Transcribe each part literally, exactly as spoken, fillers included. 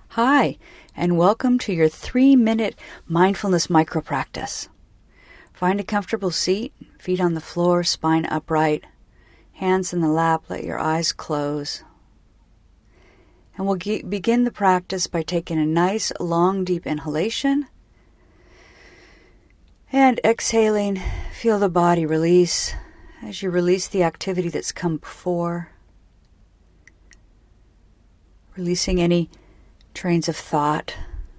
Hi, and welcome to your three-minute mindfulness micro-practice. Find a comfortable seat, feet on the floor, spine upright, hands in the lap, let your eyes close. And we'll ge- begin the practice by taking a nice, long, deep inhalation. And exhaling, feel the body release as you release the activity that's come before. Releasing any trains of thought.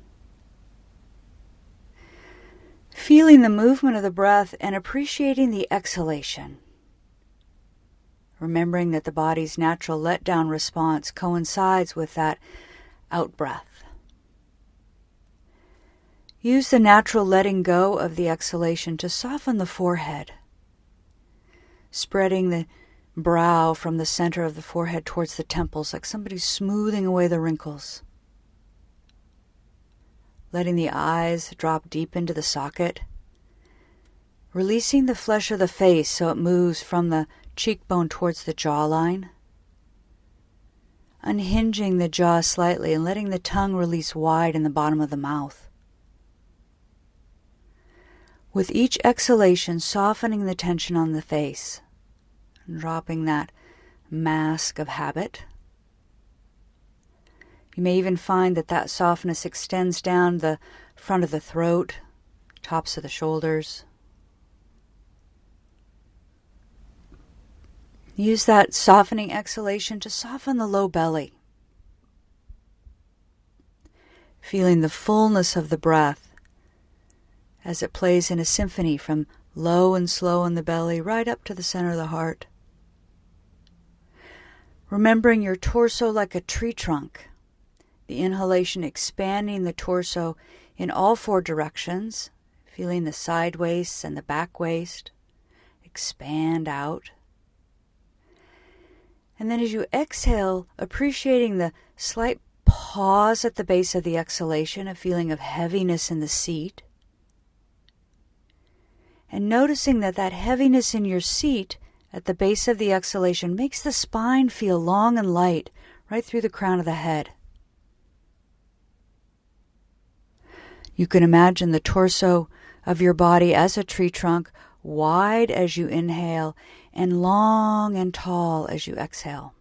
Feeling the movement of the breath and appreciating the exhalation. Remembering that the body's natural let-down response coincides with that out-breath. Use the natural letting go of the exhalation to soften the forehead, spreading the brow from the center of the forehead towards the temples, like somebody's smoothing away the wrinkles. Letting the eyes drop deep into the socket. Releasing the flesh of the face so it moves from the cheekbone towards the jawline. Unhinging the jaw slightly and letting the tongue release wide in the bottom of the mouth. With each exhalation, softening the tension on the face. And dropping that mask of habit. You may even find that that softness extends down the front of the throat, tops of the shoulders. Use that softening exhalation to soften the low belly. Feeling the fullness of the breath as it plays in a symphony from low and slow in the belly right up to the center of the heart. Remembering your torso like a tree trunk. The inhalation expanding the torso in all four directions, feeling the side waist and the back waist expand out. And then as you exhale, appreciating the slight pause at the base of the exhalation, a feeling of heaviness in the seat. And noticing that that heaviness in your seat at the base of the exhalation makes the spine feel long and light right through the crown of the head. You can imagine the torso of your body as a tree trunk, wide as you inhale and long and tall as you exhale.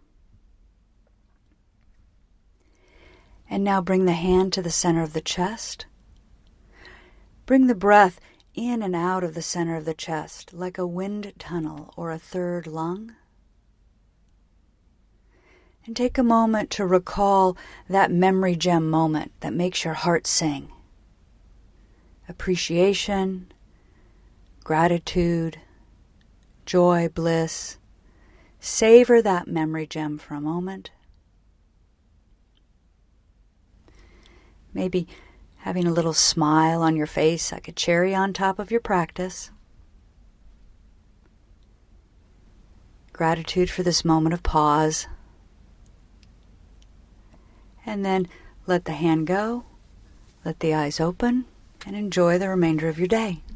And now bring the hand to the center of the chest. Bring the breath in and out of the center of the chest like a wind tunnel or a third lung. And take a moment to recall that memory gem moment that makes your heart sing. Appreciation, gratitude, joy, bliss. Savor that memory gem for a moment. Maybe having a little smile on your face like a cherry on top of your practice. Gratitude for this moment of pause. And then let the hand go, let the eyes open, and enjoy the remainder of your day.